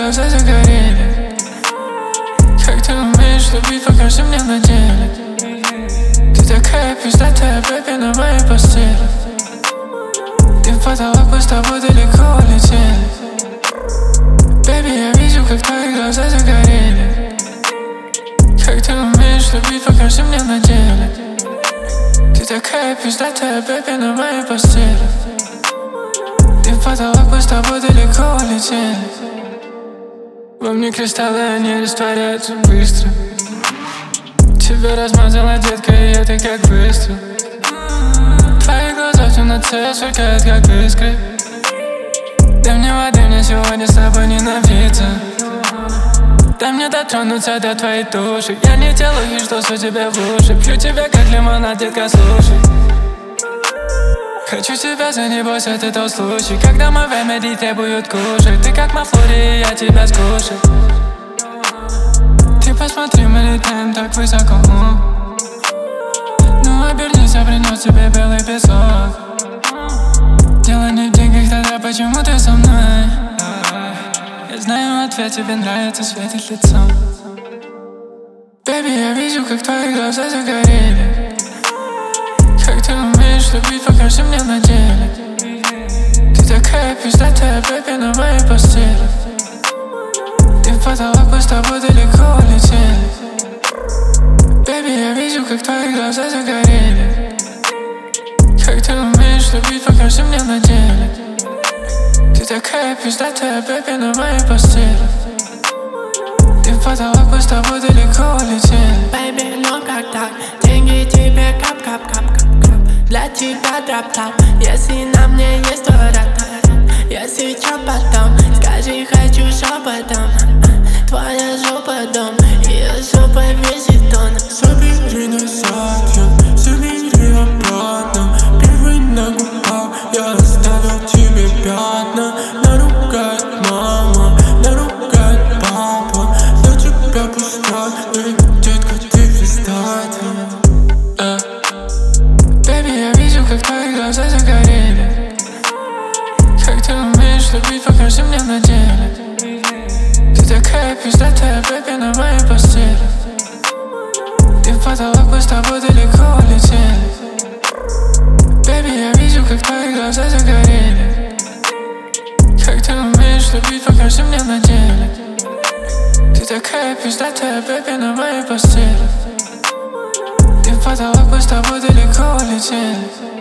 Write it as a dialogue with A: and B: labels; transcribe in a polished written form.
A: глаза загорели. Как ты умеешь любить, покажи мне на деле. Ты такая пиздатая, бэби, на моей постели. Ты в потолок, мы с тобой далеко улетели. Бэби, я вижу, как твои глаза загорели. Как ты умеешь любить, покажи мне на деле. Ты такая пиздатая, бэби, на моей постели. Ты в потолок, мы с тобой далеко улетели. Во мне кристаллы, они растворяются быстро. Тебя размазала, детка, и это как выстрел. Твои глаза в темноте сверкают, как искры. Дай мне воды, мне сегодня с тобой не напиться. Дай мне дотронуться до твоей души. Я не делаю, что су тебе в уши. Пью тебя, как лимонад, детка, слушай. Хочу тебя за не бойся, ты тот случай, когда мой ремеди требует кушать. Ты как Мафлори, я тебя скушаю. Ты посмотри, мы летаем так высоко. Ну обернись, я принес тебе белый песок. Дело не в деньгах, тогда почему ты со мной? Я знаю ответ, тебе нравится, светит лицом. Бэби, я вижу, как твои глаза загорели. Как ты умеешь любить, покажи мне на деле. Ты такая пиздатая, бэби, на моей постели. Ты в потолок, мы с тобой далеко улетели. Бэби, я вижу, как твои глаза загорели. Как ты умеешь любить, покажи мне на деле. Ты такая пиздатая, бэби, на моей постели. Ты в потолок, мы с тобой далеко улетели.
B: Baby, ну как так? Деньги тебе кап-кап-кап-кап. Для тебя дроп-топ. Если на мне есть твой ротор, если чё потом, скажи, хочу шепотом. Твоя жопа дом, ее жопа весит тонн.
C: Забери назад, я забери обратно. Первый на губах, я оставил тебе пятна. Наругает мама, наругает папа. За тебя пускай, детка, ты пиздатая.
A: Бэби, я вижу, как твои глаза загорели. Как ты умеешь любить, покажи мне на деле. Ты такая пиздатая, бэби, на моей постели. Ты в потолок, мы с тобой далеко улетели. Бэби, я вижу, как твои глаза загорели. Как ты умеешь любить, покажи мне на деле. Ты такая пиздатая, бэби, на моей постели. Ты в потолок, мы с тобой далеко улетели.